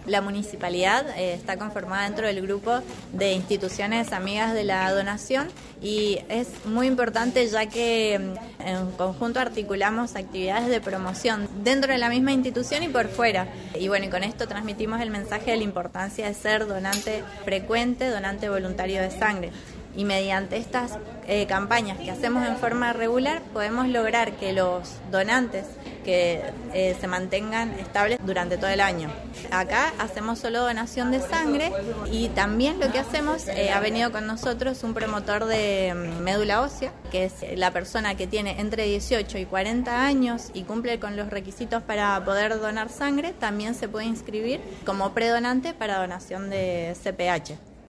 La municipalidad está conformada dentro del grupo de instituciones amigas de la donación y es muy importante ya que en conjunto articulamos actividades de promoción dentro de la misma institución y por fuera. Y bueno, y con esto transmitimos el mensaje de la importancia de ser donante frecuente, donante voluntario de sangre. Y mediante estas campañas que hacemos en forma regular podemos lograr que los donantes que se mantengan estables durante todo el año. Acá hacemos solo donación de sangre y también lo que hacemos, ha venido con nosotros un promotor de médula ósea, que es la persona que tiene entre 18 y 40 años y cumple con los requisitos para poder donar sangre, también se puede inscribir como predonante para donación de CPH.